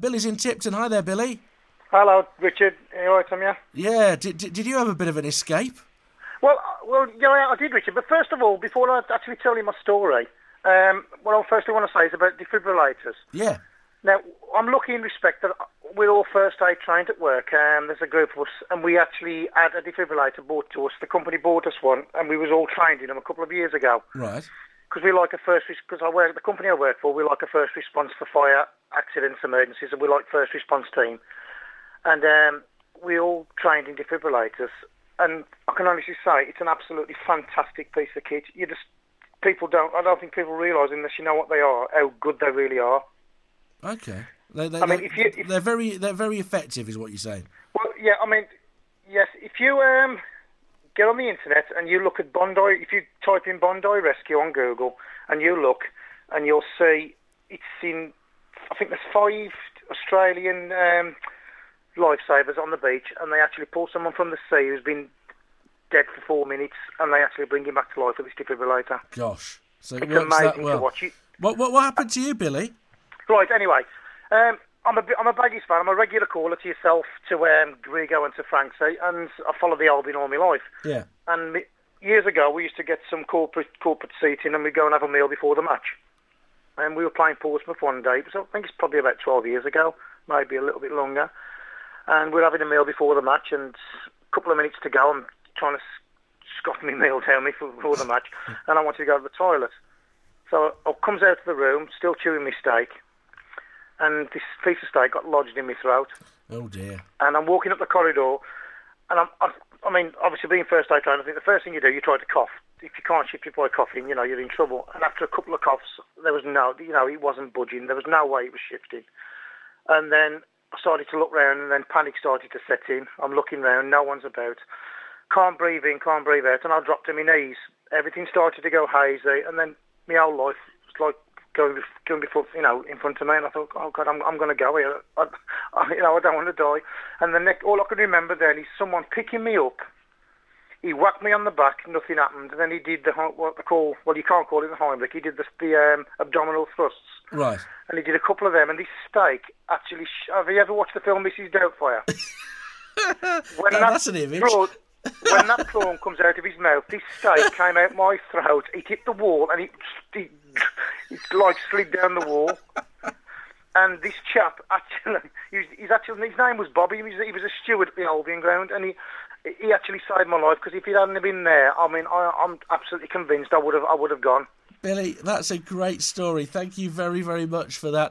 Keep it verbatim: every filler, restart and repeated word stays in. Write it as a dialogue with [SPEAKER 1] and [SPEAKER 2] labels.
[SPEAKER 1] Billy's in Tipton. Hi there, Billy.
[SPEAKER 2] Hello, Richard. Are you all right, Tom, yeah?
[SPEAKER 1] Yeah, did, did, did you have a bit of an escape?
[SPEAKER 2] Well, well, yeah, I did, Richard. But first of all, before I actually tell you my story, um, what I firstly want to say is about defibrillators.
[SPEAKER 1] Yeah.
[SPEAKER 2] Now, I'm lucky in respect that we're all first aid trained at work. Um, there's a group of us, and we actually had a defibrillator bought to us. The company bought us one, and we was all trained in them a couple of years ago.
[SPEAKER 1] Right.
[SPEAKER 2] Because we like a first, because I work, the company I work for, we like a first response for fire, accidents, emergencies, and we like first response team. And um, we all trained in defibrillators. And I can honestly say it's an absolutely fantastic piece of kit. You just, people don't, I don't think people realise unless you know what they are, how good they really are.
[SPEAKER 1] Okay. They, they,
[SPEAKER 2] I mean,
[SPEAKER 1] they,
[SPEAKER 2] if you, if,
[SPEAKER 1] they're very, they're very effective, is what you're saying.
[SPEAKER 2] Well, yeah, I mean, yes. If you um, get on the internet and you look at Bondi, if you type in Bondi Rescue on Google and you look, and you'll see it's in, I think there's five Australian um, lifesavers on the beach, and they actually pull someone from the sea who's been dead for four minutes, and they actually bring him back to life with this defibrillator.
[SPEAKER 1] Gosh, so it
[SPEAKER 2] it's
[SPEAKER 1] works
[SPEAKER 2] amazing
[SPEAKER 1] that well.
[SPEAKER 2] to watch it.
[SPEAKER 1] What, what, what happened to you, Billy?
[SPEAKER 2] Right, anyway, um, I'm a I'm a Baggies fan. I'm a regular caller to yourself, to um, Grigo and to Franksy, and I follow the Albion all my life.
[SPEAKER 1] Yeah.
[SPEAKER 2] And years ago, we used to get some corporate corporate seating, and we'd go and have a meal before the match. And we were playing Portsmouth one day, so I think it's probably about twelve years ago, maybe a little bit longer. And we're having a meal before the match, and a couple of minutes to go, I'm trying to scoff my meal down me before the match, and I wanted to go to the toilet. So I comes out of the room, still chewing my steak, and this piece of steak got lodged in my throat.
[SPEAKER 1] Oh dear.
[SPEAKER 2] And I'm walking up the corridor, and I'm, I, I mean, obviously being first aid trained, I think the first thing you do, you try to cough. If you can't shift it by coughing, you know, you're in trouble. And after a couple of coughs, there was no, you know, it wasn't budging. There was no way it was shifting. And then I started to look round, and then panic started to set in. I'm looking round, no one's about. Can't breathe in, can't breathe out, and I dropped to my knees. Everything started to go hazy, and then my whole life was like going, going before, you know, in front of me, and I thought, oh God, I'm, I'm going to go here. I, I, you know, I don't want to die. And the next, all I can remember then is someone picking me up. He whacked me on the back, nothing happened, and then he did the what they call, well, you can't call it the Heimlich. He did the, the um, abdominal thrusts.
[SPEAKER 1] Right.
[SPEAKER 2] And he did a couple of them, and this steak actually. Sh- have you ever watched the film Missus Doubtfire? when
[SPEAKER 1] that,
[SPEAKER 2] that
[SPEAKER 1] that's an image.
[SPEAKER 2] Prawn, when that prawn comes out of his mouth, this steak came out my throat. It hit the wall, and it, it, it like slid down the wall. And this chap actually, he's, he's actually, his name was Bobby. He was, he was a steward at the Albion ground, and he. He actually saved my life, because if he hadn't been there, I mean, I, I'm absolutely convinced I would have, I would have gone.
[SPEAKER 1] Billy, that's a great story. Thank you very, very much for that.